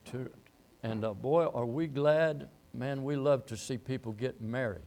to, and boy, are we glad, man, we love to see people get married.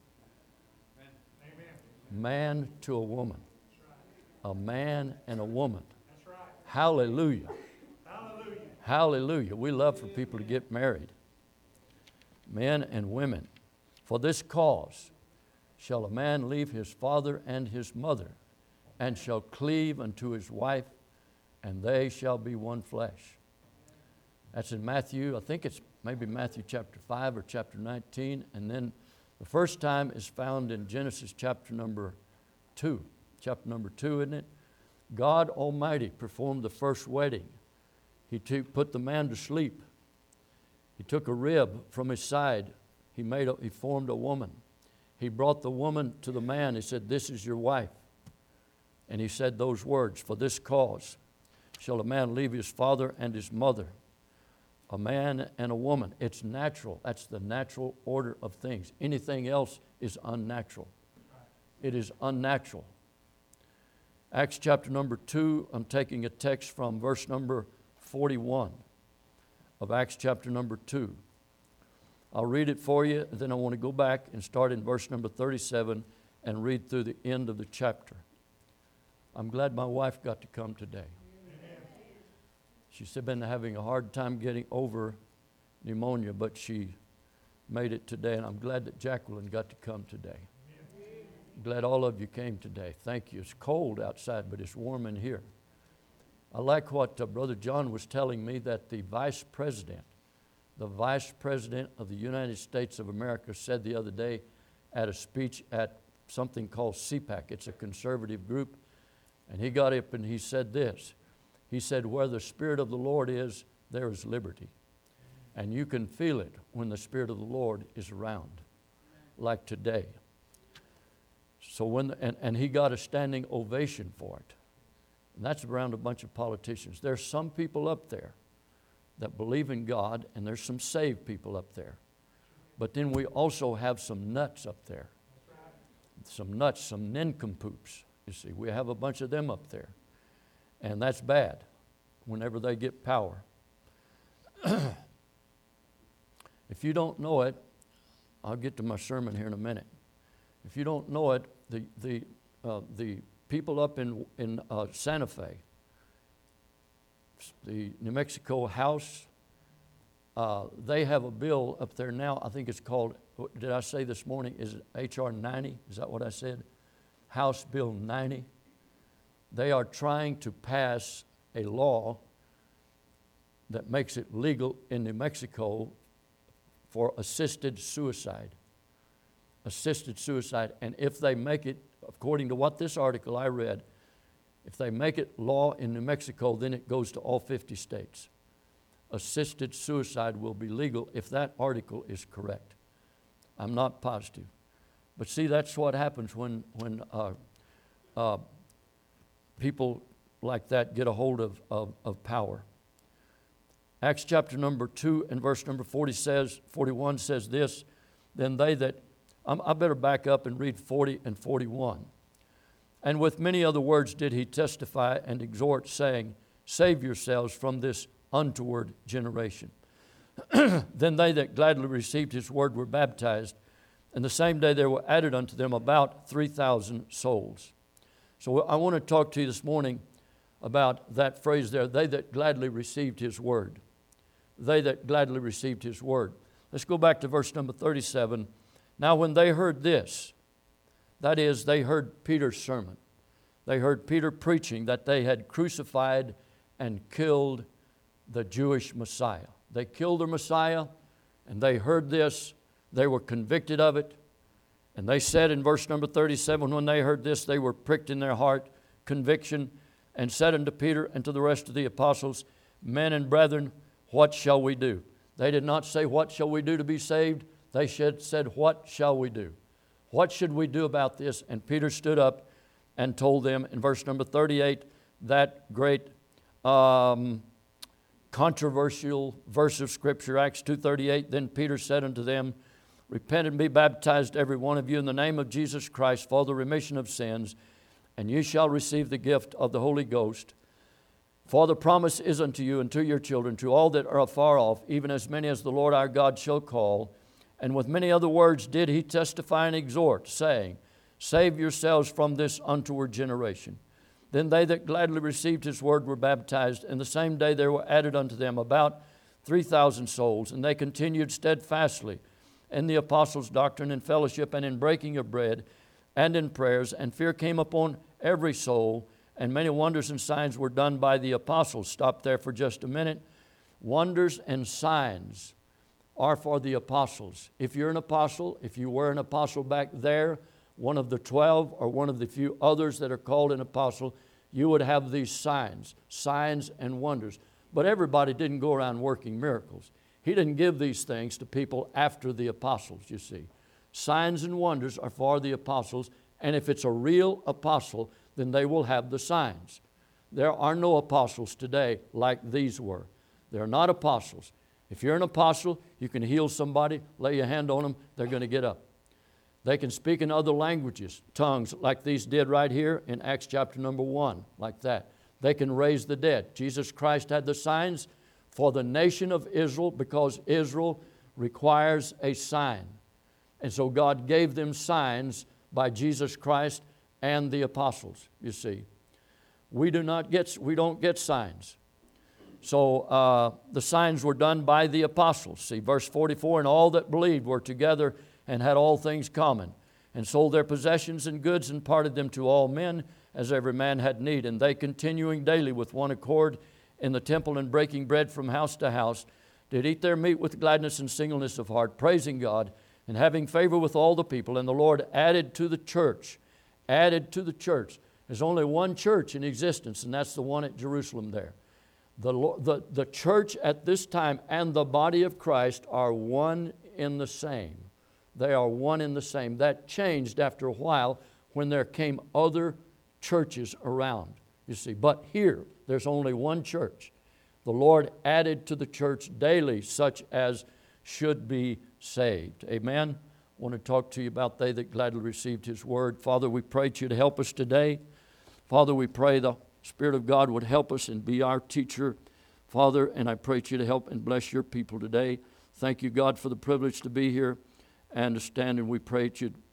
Man to a woman. A man and a woman. Hallelujah. Hallelujah. We love for people to get married. Men and women. For this cause shall a man leave his father and his mother, and shall cleave unto his wife, and they shall be one flesh. That's in Matthew, I think it's maybe Matthew chapter 5 or chapter 19. And then the first time is found in Genesis chapter number 2. Chapter number 2, isn't it? God Almighty performed the first wedding. He put the man to sleep. He took a rib from his side. He formed a woman. He brought the woman to the man. He said, "This is your wife." And he said those words, "For this cause shall a man leave his father and his mother." A man and a woman. It's natural. That's the natural order of things. Anything else is unnatural. It is unnatural. Acts chapter number 2, I'm taking a text from verse number 41 of Acts chapter number 2. I'll read it for you, and then I want to go back and start in verse number 37 and read through the end of the chapter. I'm glad my wife got to come today. She's been having a hard time getting over pneumonia, but she made it today, and I'm glad that Jacqueline got to come today. I'm glad all of you came today. Thank you. It's cold outside, but it's warm in here. I like what Brother John was telling me, that the Vice President of the United States of America said the other day at a speech at something called CPAC. It's a conservative group. And he got up and he said this. He said, "Where the Spirit of the Lord is, there is liberty." And you can feel it when the Spirit of the Lord is around, like today. So and he got a standing ovation for it. And that's around a bunch of politicians. There's some people up there that believe in God, and there's some saved people up there. But then we also have some nuts up there. Some nuts, some nincompoops. You see, we have a bunch of them up there. And that's bad whenever they get power. If you don't know it, I'll get to my sermon here in a minute. If you don't know it, the people up in Santa Fe, the New Mexico House, they have a bill up there now. I think it's called, did I say this morning, is it H.R. 90? Is that what I said? House Bill 90. They are trying to pass a law that makes it legal in New Mexico for assisted suicide. Assisted suicide. And if they make it, according to what this article I read, if they make it law in New Mexico, then it goes to all 50 states. Assisted suicide will be legal if that article is correct. I'm not positive. But see, that's what happens when people like that get a hold of power. Acts chapter number 2 and verse number 41 says this, "Then they that," I better back up and read 40 and 41. "And with many other words did he testify and exhort, saying, Save yourselves from this untoward generation. Then they that gladly received his word were baptized, and the same day there were added unto them about 3,000 souls." So I want to talk to you this morning about that phrase there, they that gladly received his word. They that gladly received his word. Let's go back to verse number 37. "Now when they heard this," that is, they heard Peter's sermon. They heard Peter preaching that they had crucified and killed the Jewish Messiah. They killed their Messiah, and they heard this. They were convicted of it. And they said in verse number 37, when they heard this, they were pricked in their heart, conviction, and said unto Peter and to the rest of the apostles, Men and brethren, what shall we do? They did not say, what shall we do to be saved? They said, what shall we do? What should we do about this? And Peter stood up and told them in verse number 38, that great controversial verse of Scripture, Acts 2:38, Then Peter said unto them, Repent and be baptized every one of you in the name of Jesus Christ for the remission of sins, and ye shall receive the gift of the Holy Ghost. For the promise is unto you and to your children, to all that are afar off, even as many as the Lord our God shall call. And with many other words did he testify and exhort, saying, Save yourselves from this untoward generation. Then they that gladly received his word were baptized, and the same day there were added unto them about 3,000 souls. And they continued steadfastly in the apostles' doctrine and fellowship, and in breaking of bread, and in prayers. And fear came upon every soul, and many wonders and signs were done by the apostles. Stop there for just a minute. Wonders and signs are for the apostles. If you're an apostle, if you were an apostle back there, one of the 12 or one of the few others that are called an apostle, you would have these signs and wonders. But everybody didn't go around working miracles. He didn't give these things to people after the apostles, you see. Signs and wonders are for the apostles, and if it's a real apostle, then they will have the signs. There are no apostles today like these were. They're not apostles. If you're an apostle, you can heal somebody, lay your hand on them, they're going to get up. They can speak in other languages, tongues, like these did right here in Acts chapter number 1, like that. They can raise the dead. Jesus Christ had the signs for the nation of Israel because Israel requires a sign. And so God gave them signs by Jesus Christ and the apostles, you see. We don't get signs. So the signs were done by the apostles. See, verse 44, and all that believed were together and had all things common, and sold their possessions and goods and parted them to all men as every man had need. And they, continuing daily with one accord in the temple and breaking bread from house to house, did eat their meat with gladness and singleness of heart, praising God and having favor with all the people. And the Lord added to the church. There's only one church in existence, and that's the one at Jerusalem there. The church at this time and the body of Christ are one in the same. They are one in the same. That changed after a while when there came other churches around, you see. But here, there's only one church. The Lord added to the church daily such as should be saved. Amen. I want to talk to you about they that gladly received his word. Father, we pray that you to help us today. Father, we pray the Spirit of God would help us and be our teacher. Father, and I pray that you to help and bless your people today. Thank you, God, for the privilege to be here and to stand, and we pray that you'd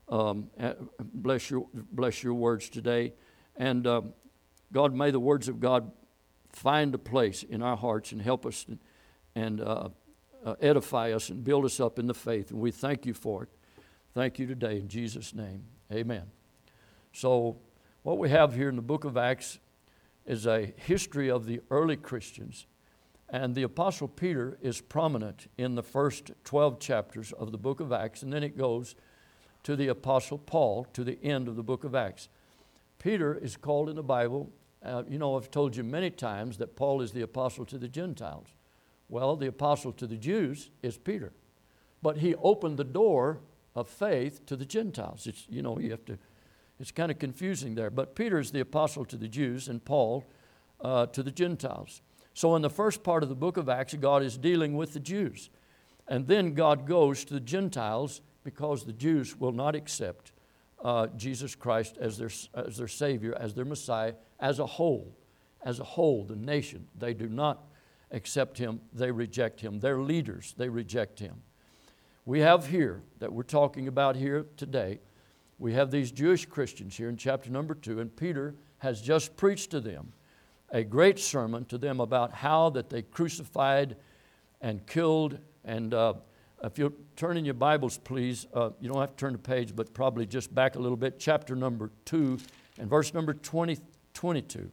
bless your words today. And God, may the words of God find a place in our hearts and help us and edify us and build us up in the faith. And we thank you for it. Thank you today in Jesus' name. Amen. So what we have here in the book of Acts is a history of the early Christians. And the Apostle Peter is prominent in the first 12 chapters of the book of Acts. And then it goes to the Apostle Paul to the end of the book of Acts. Peter is called in the Bible, I've told you many times that Paul is the apostle to the Gentiles. Well, the apostle to the Jews is Peter. But he opened the door of faith to the Gentiles. It's kind of confusing there. But Peter is the apostle to the Jews and Paul to the Gentiles. So in the first part of the book of Acts, God is dealing with the Jews. And then God goes to the Gentiles because the Jews will not accept Jesus Christ as their Savior, as their Messiah, as a whole, the nation. They do not accept Him. They reject Him. Their leaders, they reject Him. We have here, that we're talking about here today, we have these Jewish Christians here in chapter number 2, and Peter has just preached to them a great sermon to them about how that they crucified and killed. And if you'll turn in your Bibles, please, you don't have to turn the page, but probably just back a little bit, chapter number 2 and verse number 22.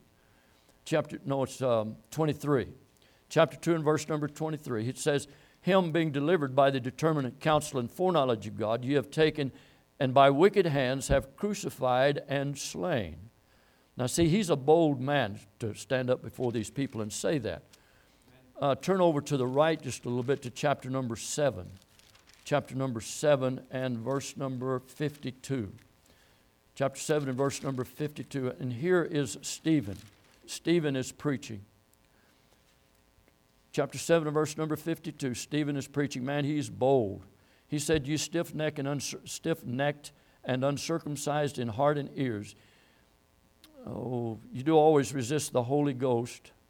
23. Chapter 2 and verse number 23. It says, Him being delivered by the determinate counsel and foreknowledge of God, you have taken and by wicked hands have crucified and slain. Now see, he's a bold man to stand up before these people and say that. Turn over to the right just a little bit to chapter number 7. Chapter number 7 and verse number 52. Chapter 7 and verse number 52. And here is Stephen. Stephen is preaching. Chapter 7 and verse number 52. Stephen is preaching. Man, he's bold. He said, You stiff-necked and uncircumcised in heart and ears. Oh, you do always resist the Holy Ghost.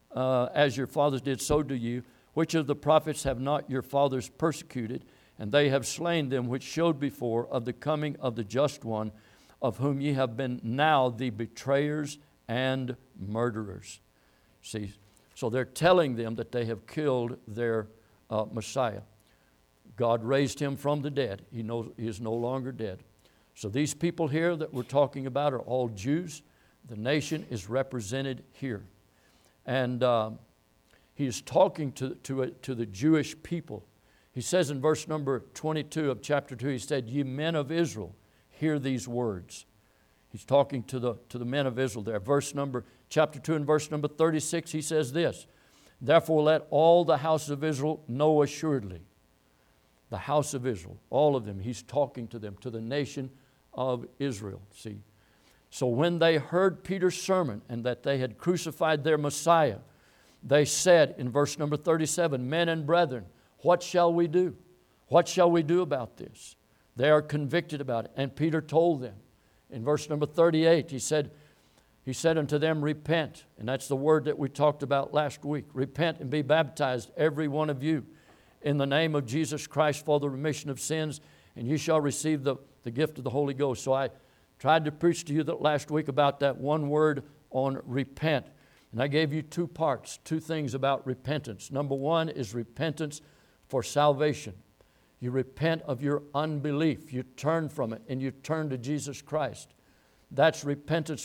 as your fathers did, so do you. Which of the prophets have not your fathers persecuted? And they have slain them which showed before of the coming of the just one, of whom ye have been now the betrayers and murderers. See, so they're telling them that they have killed their Messiah. God raised him from the dead. He is no longer dead. So these people here that we're talking about are all Jews. The nation is represented here. And he is talking to the Jewish people. He says in verse number 22 of chapter 2, he said, "Ye men of Israel, hear these words." He's talking to the men of Israel there. Chapter 2 and verse number 36, he says this, "Therefore let all the house of Israel know assuredly." The house of Israel, all of them, he's talking to them, to the nation of Israel. See, so when they heard Peter's sermon and that they had crucified their Messiah, they said in verse number 37, "Men and brethren, what shall we do? What shall we do about this?" They are convicted about it. And Peter told them in verse number 38, he said unto them, "Repent." And that's the word that we talked about last week. "Repent and be baptized, every one of you, in the name of Jesus Christ for the remission of sins, and ye shall receive the gift of the Holy Ghost." So I tried to preach to you that last week about that one word on repent. And I gave you two parts, two things about repentance. Number one is repentance for salvation. You repent of your unbelief. You turn from it and you turn to Jesus Christ. That's repentance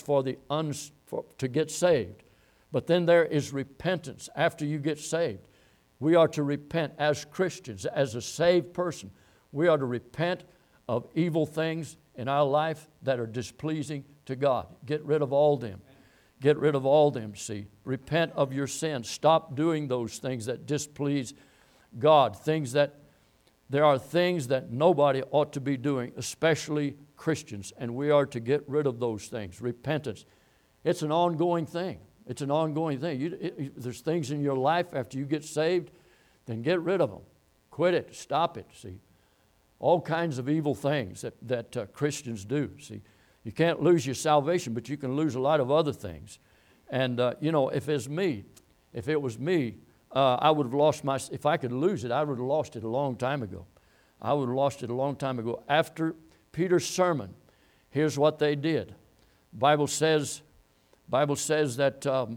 to get saved. But then there is repentance after you get saved. We are to repent as Christians, as a saved person. We are to repent of evil things in our life that are displeasing to God. Get rid of all them. Get rid of all them, see. Repent of your sins. Stop doing those things that displease God. There are things that nobody ought to be doing, especially Christians, and we are to get rid of those things. Repentance. It's an ongoing thing. It's an ongoing thing. There's things in your life after you get saved, then get rid of them. Quit it. Stop it, see. All kinds of evil things that Christians do, see. You can't lose your salvation, but you can lose a lot of other things. And, if it was me, I would have lost if I could lose it, I would have lost it a long time ago. I would have lost it a long time ago. After Peter's sermon, here's what they did. Bible says that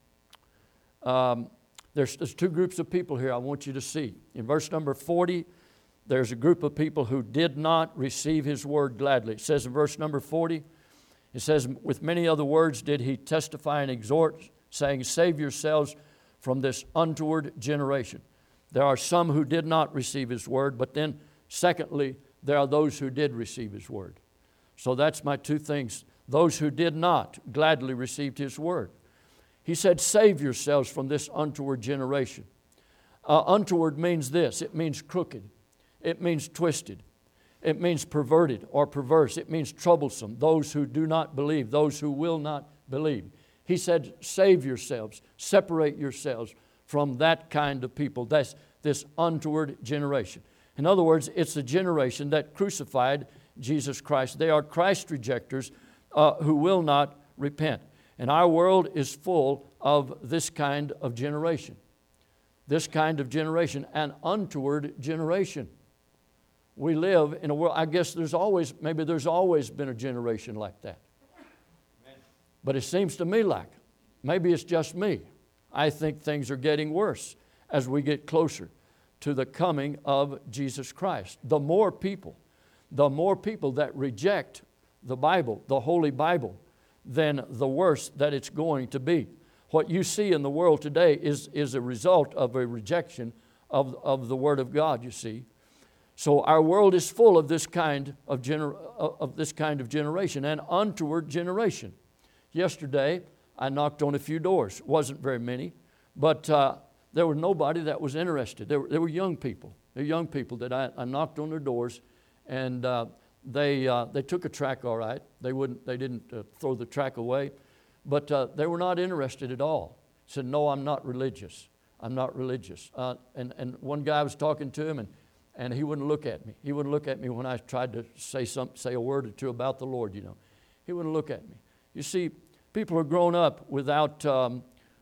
there's two groups of people here I want you to see. In verse number 40, there's a group of people who did not receive his word gladly. It says in verse number 40, it says, "With many other words did he testify and exhort, saying, Save yourselves from this untoward generation." There are some who did not receive his word, but then secondly, there are those who did receive his word. So that's my two things. Those who did not gladly received his word. He said, "Save yourselves from this untoward generation." Untoward means this. It means crooked. It means twisted. It means perverted or perverse. It means troublesome. Those who do not believe, those who will not believe. He said, save yourselves, separate yourselves from that kind of people. That's this untoward generation. In other words, it's a generation that crucified Jesus Christ. They are Christ rejectors who will not repent. And our world is full of this kind of generation. This kind of generation, an untoward generation. We live in a world, I guess there's always been a generation like that. But it seems to me like, maybe it's just me, I think things are getting worse as we get closer to the coming of Jesus Christ. The more people that reject the Bible, the Holy Bible, then the worse that it's going to be. What you see in the world today is a result of a rejection of the Word of God, you see. So our world is full of this kind of generation, an untoward generation. Yesterday, I knocked on a few doors. Wasn't very many, but there was nobody that was interested. There were young people. They're young people that I knocked on their doors, and they took a tract all right. They didn't throw the tract away, but they were not interested at all. Said, "No, I'm not religious. I'm not religious." And one guy, I was talking to him, and he wouldn't look at me. He wouldn't look at me when I tried to say a word or two about the Lord, you know. He wouldn't look at me. You see, people are grown up without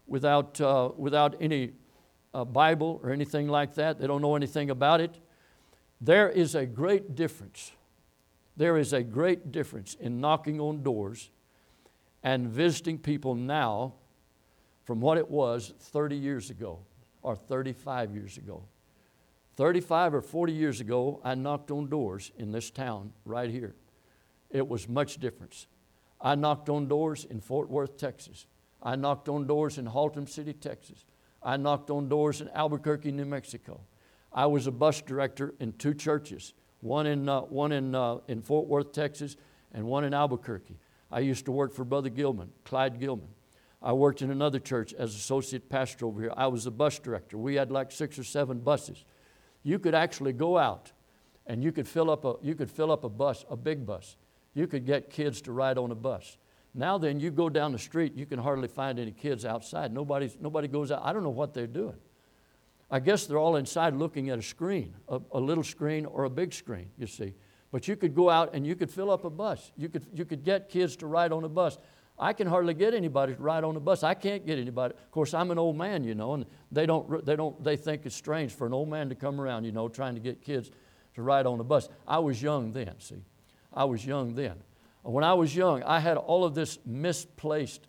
without any Bible or anything like that. They don't know anything about it. There is a great difference. There is a great difference in knocking on doors and visiting people now from what it was 30 years ago or 35 years ago. 35 or 40 years ago, I knocked on doors in this town right here. It was much different. I knocked on doors in Fort Worth, Texas. I knocked on doors in Haltom City, Texas. I knocked on doors in Albuquerque, New Mexico. I was a bus director in 2 churches, one in Fort Worth, Texas, and one in Albuquerque. I used to work for Brother Gilman, Clyde Gilman. I worked in another church as associate pastor over here. I was a bus director. We had like 6 or 7 buses. You could actually go out and you could fill up a bus, a big bus. You could get kids to ride on a bus. Now then, you go down the street, you can hardly find any kids outside. Nobody goes out. I don't know what they're doing. I guess they're all inside looking at a screen, a little screen or a big screen, you see. But you could go out and you could fill up a bus. You could get kids to ride on a bus. I can hardly get anybody to ride on a bus. I can't get anybody. Of course, I'm an old man, you know, and they think it's strange for an old man to come around, you know, trying to get kids to ride on a bus. I was young then, see. I was young then. When I was young, I had all of this misplaced,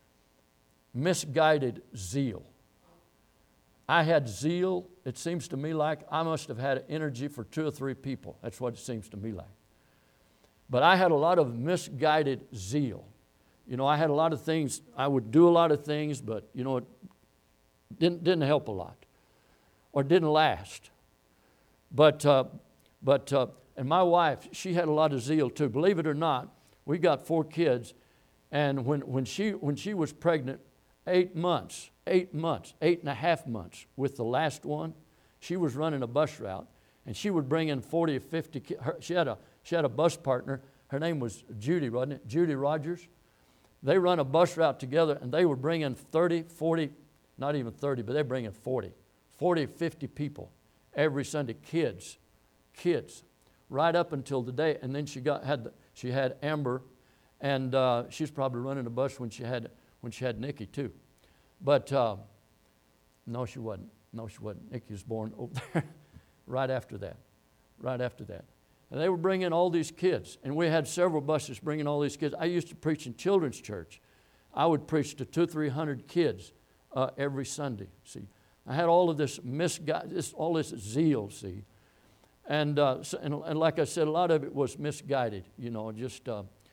misguided zeal. I had zeal. It seems to me like I must have had energy for 2 or 3 people. That's what it seems to me like. But I had a lot of misguided zeal. You know, I had a lot of things. I would do a lot of things, but, you know, it didn't help a lot or didn't last. But and my wife, she had a lot of zeal too. Believe it or not, we got 4 kids, and when she was pregnant, 8 and a half months with the last one, she was running a bus route, and she would bring in 40 or 50 kids. She had a bus partner. Her name was Judy, wasn't it? Judy Rogers. They run a bus route together, and they were bringing 30, 40, not even 30, but they're bringing 40, 50 people every Sunday, kids, right up until the day. And then she had Amber, and she's probably running a bus when she had Nikki too. But no, she wasn't. Nikki was born over there right after that. And they were bringing all these kids, and we had several buses bringing all these kids. I used to preach in children's church. I would preach to 200-300 kids every Sunday. See, I had all of this all this zeal. See, and like I said, a lot of it was misguided. You know, just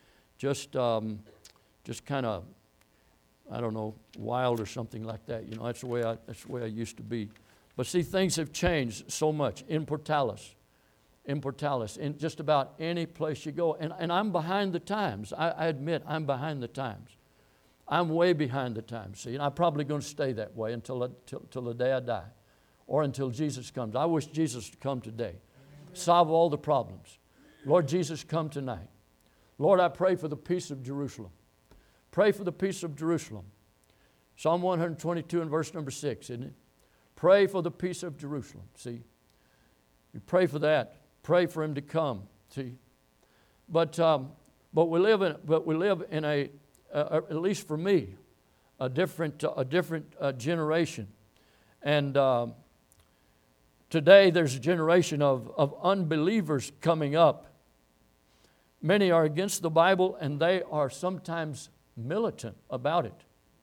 kind of, I don't know, wild or something like that. You know, that's the way I used to be. But see, things have changed so much in Portales, in just about any place you go. And I'm behind the times. I admit I'm behind the times. I'm way behind the times. See, and I'm probably going to stay that way until the day I die, or until Jesus comes. I wish Jesus would come today, solve all the problems. Lord Jesus, come tonight. Lord, I pray for the peace of Jerusalem. Pray for the peace of Jerusalem. Psalm 122 and verse number 6, isn't it? Pray for the peace of Jerusalem. See, you pray for that. Pray for Him to come. See, but we live in a at least for me, a different generation, and today there's a generation of unbelievers coming up. Many are against the Bible, and they are sometimes militant about it,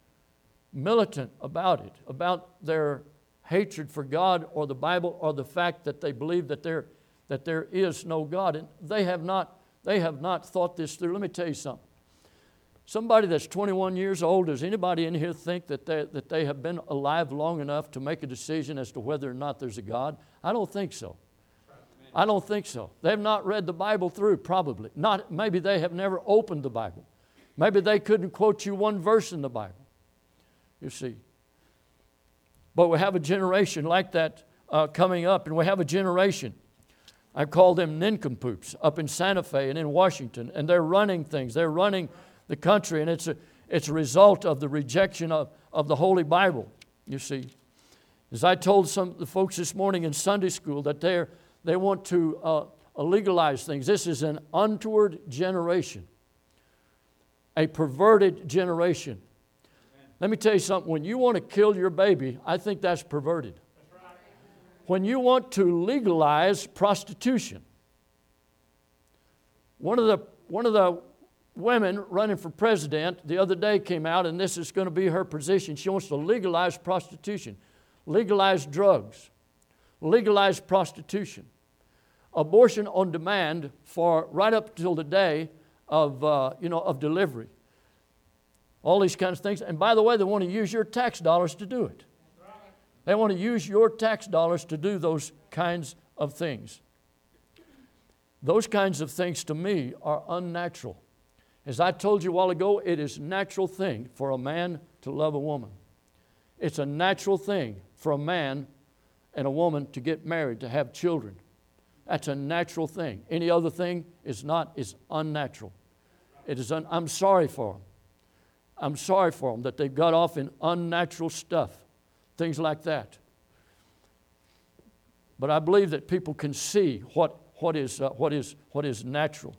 about their hatred for God or the Bible, or the fact that they believe that there is no God, and they have not thought this through. Let me tell you something. Somebody that's 21 years old, does anybody in here think that they have been alive long enough to make a decision as to whether or not there's a God? I don't think so. I don't think so. They have not read the Bible through, probably. Maybe they have never opened the Bible. Maybe they couldn't quote you one verse in the Bible, you see. But we have a generation like that coming up, and we have a generation, I call them nincompoops, up in Santa Fe and in Washington, and they're running things. They're running the country, and it's a result of the rejection of the Holy Bible, you see. As I told some of the folks this morning in Sunday school, that they want to legalize things. This is an untoward generation, a perverted generation. Let me tell you something. When you want to kill your baby, I think that's perverted. When you want to legalize prostitution, one of the women running for president the other day came out, and this is going to be her position. She wants to legalize prostitution, legalize drugs, legalize prostitution, abortion on demand for right up till the day of delivery. All these kinds of things. And by the way, they want to use your tax dollars to do it. They want to use your tax dollars to do those kinds of things. Those kinds of things to me are unnatural. As I told you a while ago, it is a natural thing for a man to love a woman. It's a natural thing for a man and a woman to get married, to have children. That's a natural thing. Any other thing is unnatural. I'm sorry for them. I'm sorry for them that they've got off in unnatural stuff, things like that. But I believe that people can see what is natural.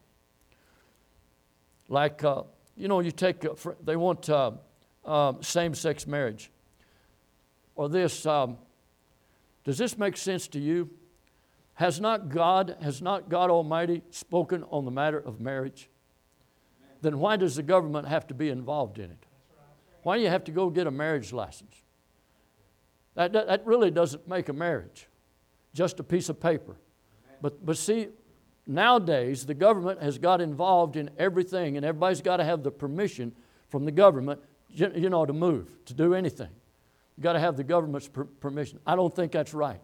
Like you take they want same-sex marriage, or this. Does this make sense to you? Has not God Almighty spoken on the matter of marriage? Then why does the government have to be involved in it? Why do you have to go get a marriage license? That really doesn't make a marriage, just a piece of paper. But see, nowadays the government has got involved in everything, and everybody's got to have the permission from the government, to move, to do anything. You've got to have the government's permission. I don't think that's right.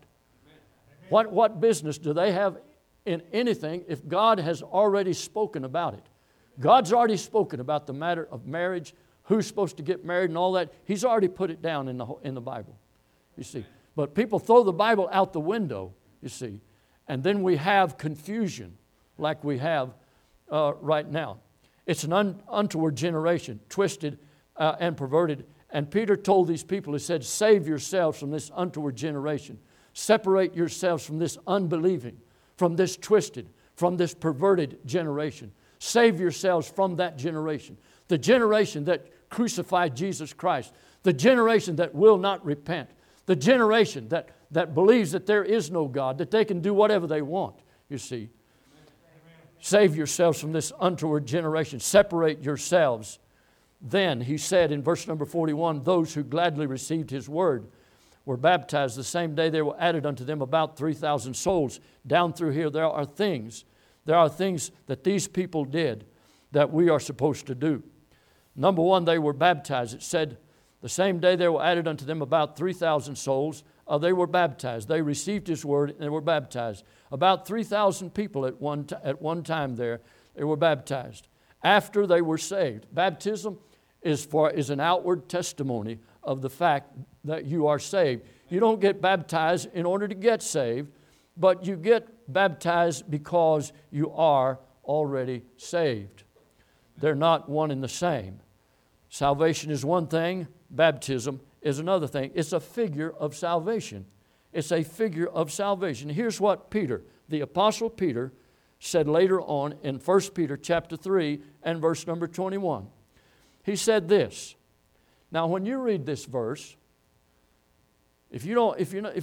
What business do they have in anything if God has already spoken about it? God's already spoken about the matter of marriage, who's supposed to get married and all that. He's already put it down in the Bible, you see. But people throw the Bible out the window, you see, and then we have confusion like we have right now. It's an untoward generation, twisted and perverted. And Peter told these people, he said, save yourselves from this untoward generation. Separate yourselves from this unbelieving, from this twisted, from this perverted generation. Save yourselves from that generation. The generation that crucified Jesus Christ. The generation that will not repent. The generation that believes that there is no God, that they can do whatever they want, you see. Amen. Save yourselves from this untoward generation. Separate yourselves. Then, he said in verse number 41, those who gladly received his word were baptized. The same day there were added unto them about 3,000 souls. Down through here there are things that these people did that we are supposed to do. Number one, they were baptized. It said the same day there were added unto them about 3,000 souls. They were baptized. They received his word and they were baptized. About 3,000 people at one time there, they were baptized. After they were saved. Baptism is an outward testimony of the fact that you are saved. You don't get baptized in order to get saved, but you get baptized because you are already saved. They're not one and the same. Salvation is one thing, baptism is another thing. It's a figure of salvation. It's a figure of salvation. Here's what Peter, the Apostle Peter, said later on in 1 Peter chapter 3 and verse number 21. He said this. Now, when you read this verse, if maybe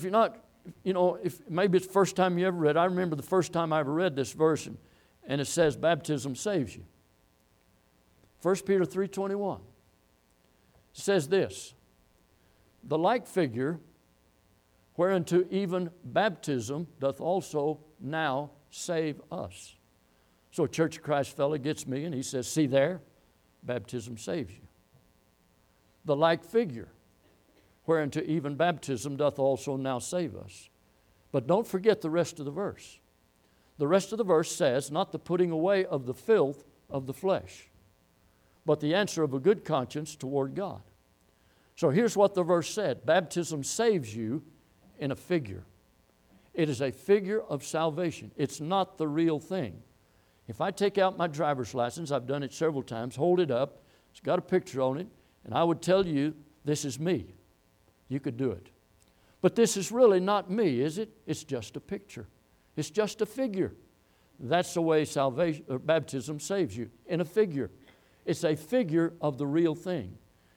it's the first time you ever read. I remember the first time I ever read this verse, and it says baptism saves you. 1 Peter 3:21 says this: the like figure whereunto even baptism doth also now save us. So a Church of Christ fellow gets me and he says, see there, baptism saves you. The like figure whereunto even baptism doth also now save us. But don't forget the rest of the verse. The rest of the verse says, not the putting away of the filth of the flesh, but the answer of a good conscience toward God. So here's what the verse said. Baptism saves you in a figure. It is a figure of salvation. It's not the real thing. If I take out my driver's license, I've done it several times, hold it up, it's got a picture on it, and I would tell you, this is me. You could do it. But this is really not me, is it? It's just a picture. It's just a figure. That's the way salvation or baptism saves you, in a figure. It's a figure of the real thing.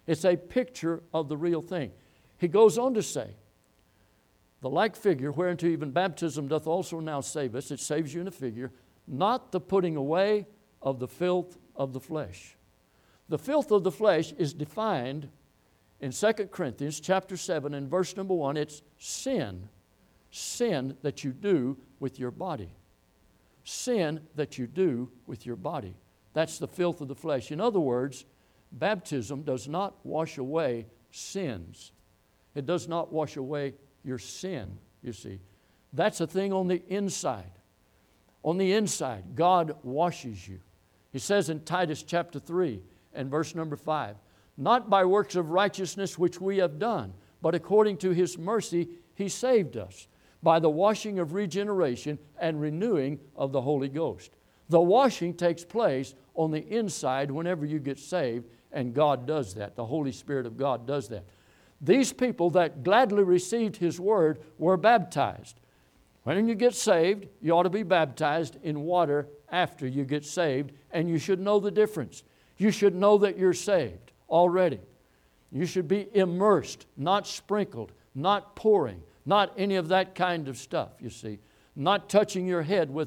It's a picture of the real thing. He goes on to say, the like figure, whereunto even baptism doth also now save us, it saves you in a figure, not the putting away of the filth of the flesh. The filth of the flesh is defined in 2 Corinthians chapter 7 and verse number 1. It's sin. Sin that you do with your body. Sin that you do with your body. That's the filth of the flesh. In other words, baptism does not wash away sins. It does not wash away your sin, you see. That's a thing on the inside. On the inside, God washes you. He says in Titus chapter 3 and verse number 5, not by works of righteousness which we have done, but according to His mercy He saved us, by the washing of regeneration and renewing of the Holy Ghost. The washing takes place on the inside whenever you get saved, and God does that. The Holy Spirit of God does that. These people that gladly received His Word were baptized. When you get saved, you ought to be baptized in water after you get saved, and you should know the difference. You should know that you're saved already. You should be immersed, not sprinkled, not pouring, not any of that kind of stuff, you see. Not touching your head with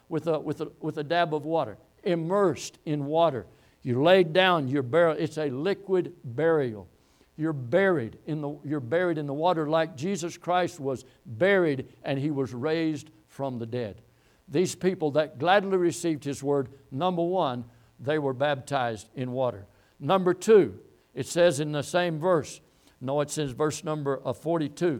a dab of water. Immersed in water. You laid down your burial. It's a liquid burial. You're buried in the water like Jesus Christ was buried and He was raised from the dead. These people that gladly received His Word, number one, they were baptized in water. Number two, it says in the same verse, no, it says verse number 42.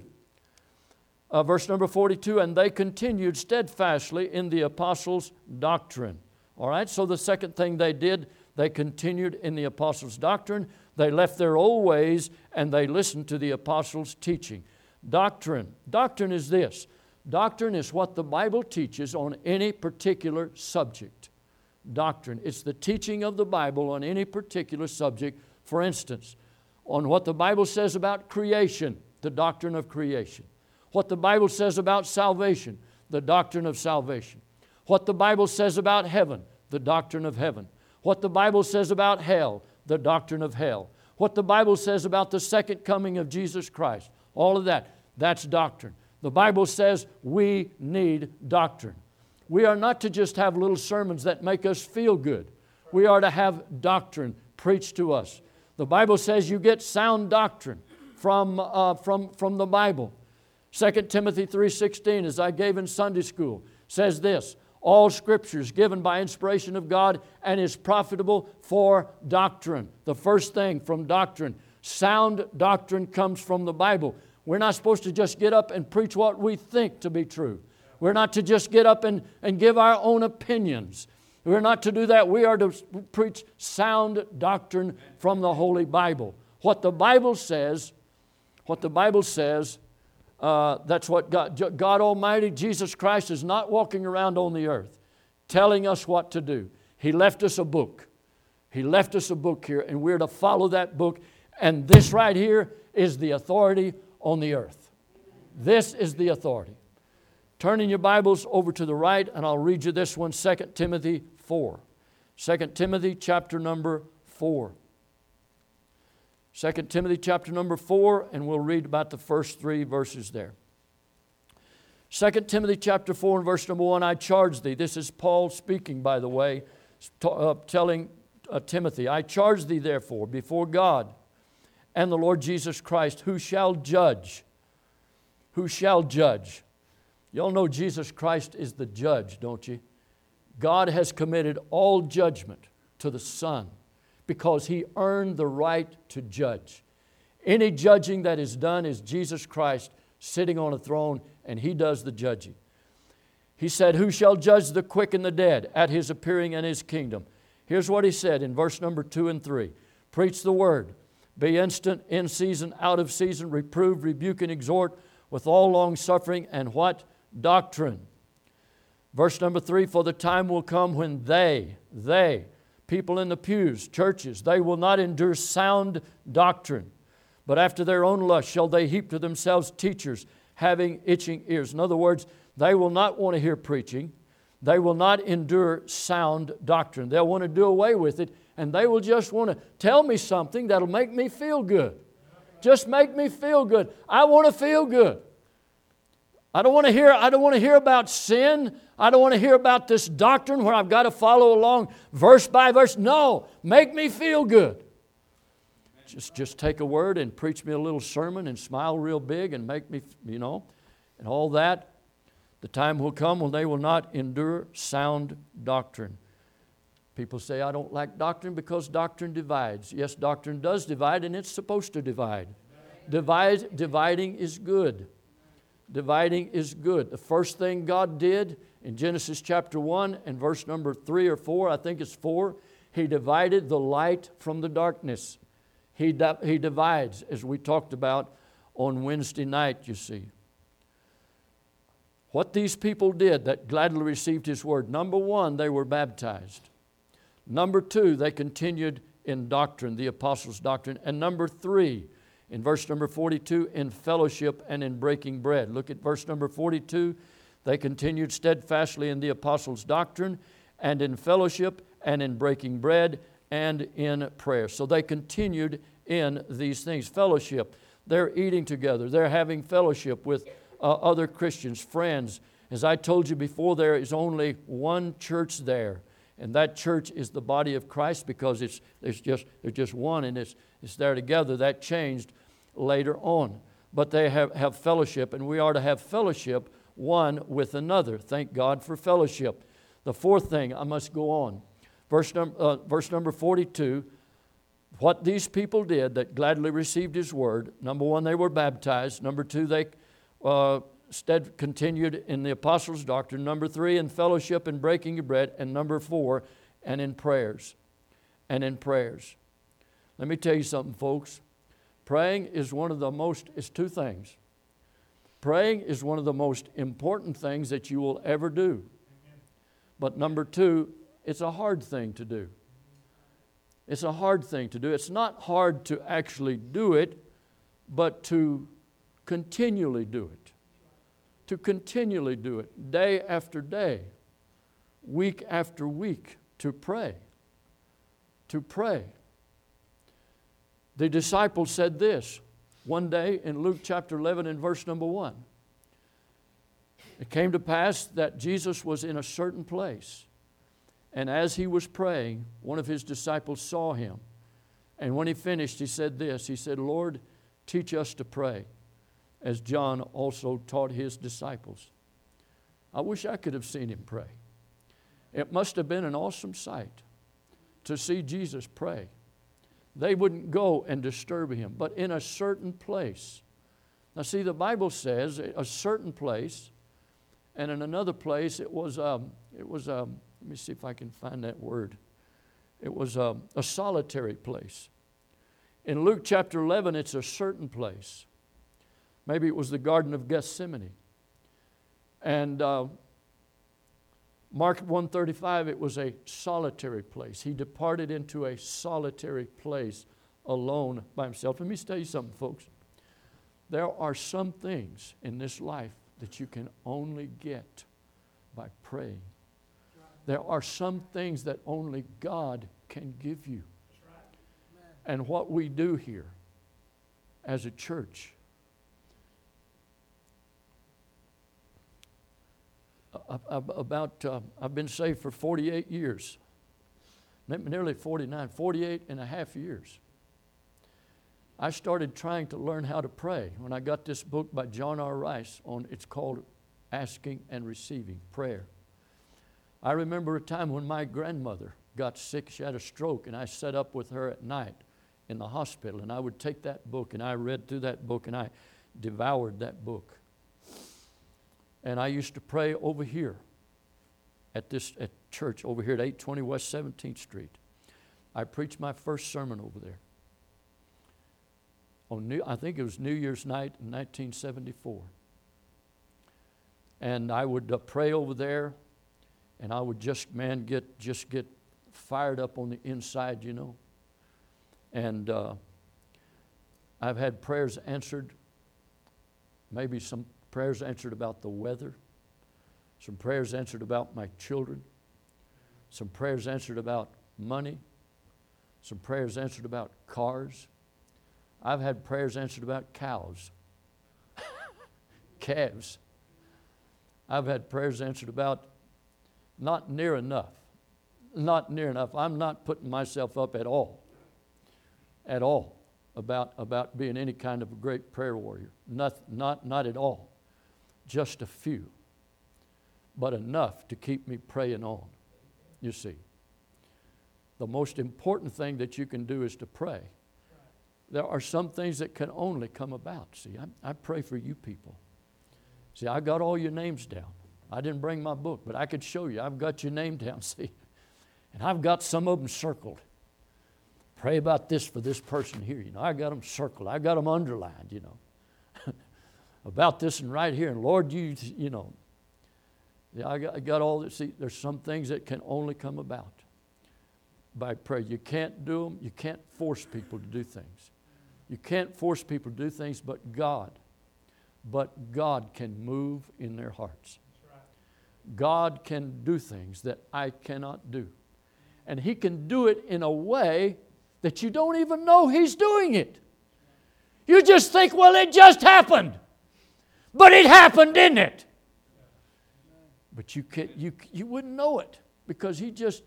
Verse number 42, and they continued steadfastly in the apostles' doctrine. All right, so the second thing they did, they continued in the apostles' doctrine. They left their old ways and they listened to the apostles' teaching. Doctrine. Doctrine is this. Doctrine is what the Bible teaches on any particular subject. Doctrine. It's the teaching of the Bible on any particular subject. For instance, on what the Bible says about creation, the doctrine of creation. What the Bible says about salvation, the doctrine of salvation. What the Bible says about heaven, the doctrine of heaven. What the Bible says about hell, the doctrine of hell. What the Bible says about the second coming of Jesus Christ. All of that, that's doctrine. The Bible says we need doctrine. We are not to just have little sermons that make us feel good. We are to have doctrine preached to us. The Bible says you get sound doctrine from the Bible. 2 Timothy 3:16, as I gave in Sunday school, says this, all Scripture is given by inspiration of God and is profitable for doctrine. The first thing from doctrine, sound doctrine comes from the Bible. We're not supposed to just get up and preach what we think to be true. We're not to just get up and give our own opinions. We're not to do that. We are to preach sound doctrine from the Holy Bible. What the Bible says, that's what God Almighty, Jesus Christ, is not walking around on the earth telling us what to do. He left us a book. He left us a book here, and we're to follow that book. And this right here is the authority on the earth. This is the authority. Turning your Bibles over to the right, and I'll read you this one, 2 Timothy 4. 2 Timothy chapter number 4. 2 Timothy chapter number 4, and we'll read about the first 3 verses there. 2 Timothy chapter 4 and verse number 1, I charge thee. This is Paul speaking, by the way, telling Timothy, I charge thee therefore before God and the Lord Jesus Christ, who shall judge. Who shall judge. You all know Jesus Christ is the judge, don't you? God has committed all judgment to the Son, because He earned the right to judge. Any judging that is done is Jesus Christ sitting on a throne, and He does the judging. He said, who shall judge the quick and the dead at His appearing in His kingdom? Here's what He said in verse number 2 and 3. Preach the word. Be instant, in season, out of season. Reprove, rebuke, and exhort with all long suffering and what? Doctrine. Verse number 3, for the time will come when they, people in the pews, churches, they will not endure sound doctrine, but after their own lust shall they heap to themselves teachers having itching ears. In other words, they will not want to hear preaching. They will not endure sound doctrine. They'll want to do away with it And they will just want to tell me something that'll make me feel good. Just make me feel good. I want to feel good. I don't want to hear about sin. I don't want to hear about this doctrine where I've got to follow along verse by verse. No, make me feel good. Just take a word and preach me a little sermon and smile real big and make me, and all that. The time will come when they will not endure sound doctrine. People say, I don't like doctrine because doctrine divides. Yes, doctrine does divide, and it's supposed to divide. Dividing is good. Dividing is good. The first thing God did in Genesis chapter 1 and verse number 3 or 4, I think it's 4, He divided the light from the darkness. He divides, as we talked about on Wednesday night, you see. What these people did that gladly received His word, number one, they were baptized. Number two, they continued in doctrine, the apostles' doctrine. And number three, in verse number 42, in fellowship and in breaking bread. Look at verse number 42. They continued steadfastly in the apostles' doctrine and in fellowship and in breaking bread and in prayer. So they continued in these things. Fellowship. They're eating together. They're having fellowship with other Christians, friends. As I told you before, there is only one church there. And that church is the body of Christ because there's just one and it's there together. That changed later on. But they have fellowship, and we are to have fellowship one with another. Thank God for fellowship. The fourth thing, I must go on. Verse number 42, what these people did that gladly received His word, number one, they were baptized. Number two, they continued in the apostles' doctrine. Number three, in fellowship and breaking of bread. And number four, and in prayers. And in prayers. Let me tell you something, folks. Praying is it's two things. Praying is one of the most important things that you will ever do. But number two, it's a hard thing to do. It's a hard thing to do. It's not hard to actually do it, but to continually do it. To continually do it, day after day, week after week, to pray. To pray. The disciples said this one day in Luke chapter 11 and verse number 1. It came to pass that Jesus was in a certain place, and as He was praying, one of His disciples saw Him. And when He finished, he said this. He said, Lord, teach us to pray, as John also taught his disciples. I wish I could have seen him pray. It must have been an awesome sight to see Jesus pray. They wouldn't go and disturb Him, but in a certain place. Now see, the Bible says a certain place, and in another place it was let me see if I can find that word. It was a solitary place. In Luke chapter 11, it's a certain place. Maybe it was the Garden of Gethsemane. And Mark 1:35, it was a solitary place. He departed into a solitary place alone by Himself. Let me tell you something, folks. There are some things in this life that you can only get by praying. There are some things that only God can give you. And what we do here as a church, I've been saved for 48 years, nearly 49, 48 and a half years. I started trying to learn how to pray when I got this book by John R. Rice. It's called Asking and Receiving Prayer. I remember a time when my grandmother got sick. She had a stroke, and I sat up with her at night in the hospital, and I would take that book, and I read through that book, and I devoured that book. And I used to pray over here at church over here at 820 West 17th Street. I preached my first sermon over there. I think it was New Year's night in 1974. And I would pray over there, and I would just get fired up on the inside, you know. And I've had prayers answered, maybe some prayers answered about the weather, some prayers answered about my children, some prayers answered about money, some prayers answered about cars. I've had prayers answered about cows, calves. I've had prayers answered about not near enough. Not near enough. I'm not putting myself up at all about being any kind of a great prayer warrior. Not at all. Just a few. But enough to keep me praying on, you see. The most important thing that you can do is to pray. There are some things that can only come about. See, I pray for you people. See, I got all your names down. I didn't bring my book, but I could show you. I've got your name down, see. And I've got some of them circled. Pray about this for this person here. You know, I got them circled. I got them underlined, you know. About this and right here. And Lord, you know. Yeah, I got all this. See, there's some things that can only come about by prayer. You can't do them. You can't force people to do things. You can't force people to do things, but God can move in their hearts. God can do things that I cannot do. And He can do it in a way that you don't even know He's doing it. You just think, well, it just happened. But it happened, didn't it? But you wouldn't know it because He just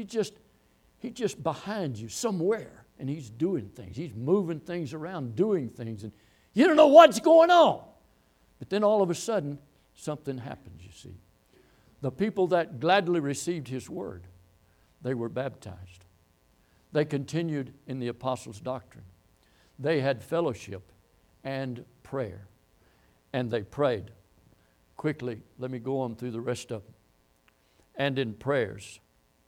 behind you somewhere, and He's doing things. He's moving things around, doing things, and you don't know what's going on. But then all of a sudden, something happens, you see. The people that gladly received His word, they were baptized. They continued in the apostles' doctrine. They had fellowship and prayer. And they prayed. Quickly, let me go on through the rest of them. And in prayers.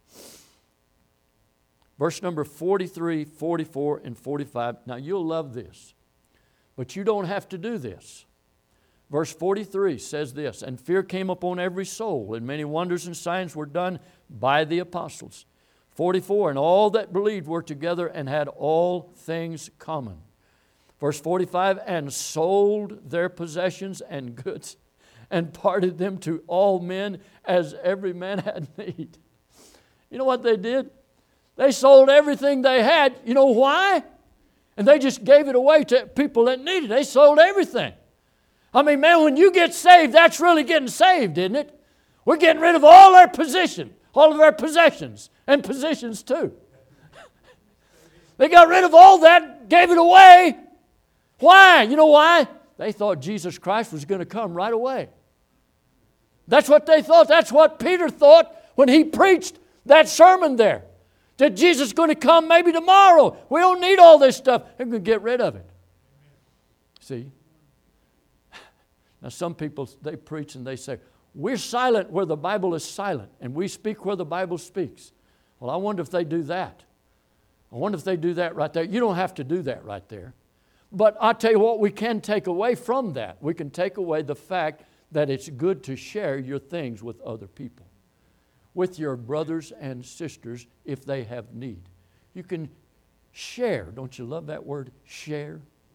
Verse number 43, 44, and 45. Now you'll love this. But you don't have to do this. Verse 43 says this, and fear came upon every soul, and many wonders and signs were done by the apostles. 44, and all that believed were together and had all things common. Verse 45, and sold their possessions and goods, and parted them to all men as every man had need. You know what they did? They sold everything they had. You know why? And they just gave it away to people that needed it. They sold everything. I mean, man, when you get saved, that's really getting saved, isn't it? We're getting rid of all our possessions, all of our possessions, and positions too. They got rid of all that, gave it away. Why? You know why? They thought Jesus Christ was going to come right away. That's what they thought. That's what Peter thought when he preached that sermon there. That Jesus is going to come maybe tomorrow. We don't need all this stuff. They're going to get rid of it. See? Now some people, they preach and they say, we're silent where the Bible is silent, and we speak where the Bible speaks. Well, I wonder if they do that. I wonder if they do that right there. You don't have to do that right there. But I'll tell you what we can take away from that. We can take away the fact that it's good to share your things with other people, with your brothers and sisters if they have need. You can share. Don't you love that word, share?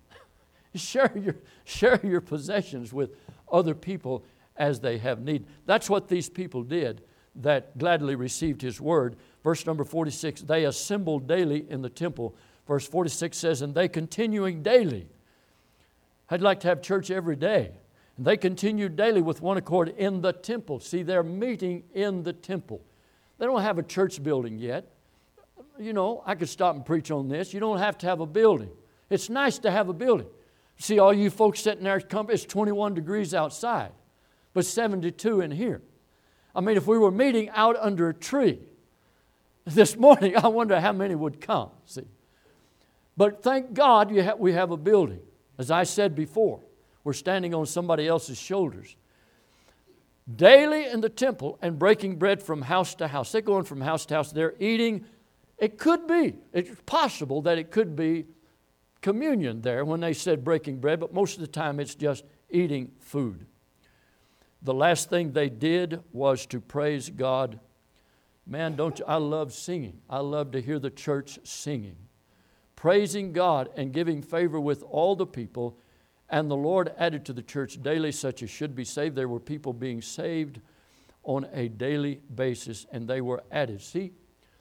Share your possessions with other people as they have need. That's what these people did that gladly received His word. Verse number 46, they assembled daily in the temple. Verse 46 says, and they continuing daily. I'd like to have church every day. And they continued daily with one accord in the temple. See, they're meeting in the temple. They don't have a church building yet. You know, I could stop and preach on this. You don't have to have a building. It's nice to have a building. See, all you folks sitting there, it's 21 degrees outside, but 72 in here. I mean, if we were meeting out under a tree this morning, I wonder how many would come, see. But thank God we have a building. As I said before, we're standing on somebody else's shoulders. Daily in the temple and breaking bread from house to house. They're going from house to house. They're eating. It could be. It's possible that it could be communion there when they said breaking bread, but most of the time it's just eating food. The last thing they did was to praise God. Man, I love singing. I love to hear the church singing, praising God and giving favor with all the people. And the Lord added to the church daily such as should be saved. There were people being saved on a daily basis, and they were added. See,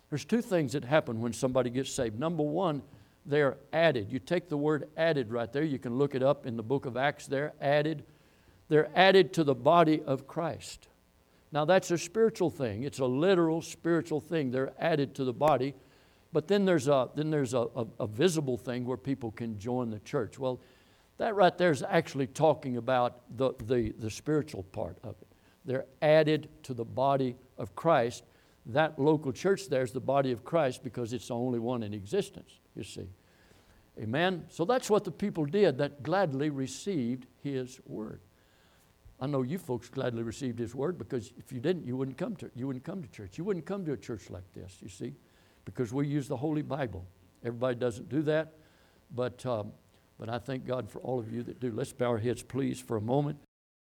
There's two things that happen when somebody gets saved. Number one, they're added. You take the word added right there. You can look it up in the book of Acts there. Added. They're added to the body of Christ. Now that's a spiritual thing. It's a literal spiritual thing. They're added to the body. But then there's a visible thing where people can join the church. Well, that right there is actually talking about the spiritual part of it. They're added to the body of Christ. That local church there is the body of Christ because it's the only one in existence, you see. Amen? So that's what the people did that gladly received His word. I know you folks gladly received His word because if you didn't, you wouldn't come to church. You wouldn't come to a church like this, you see, because we use the Holy Bible. Everybody doesn't do that, but I thank God for all of you that do. Let's bow our heads, please, for a moment.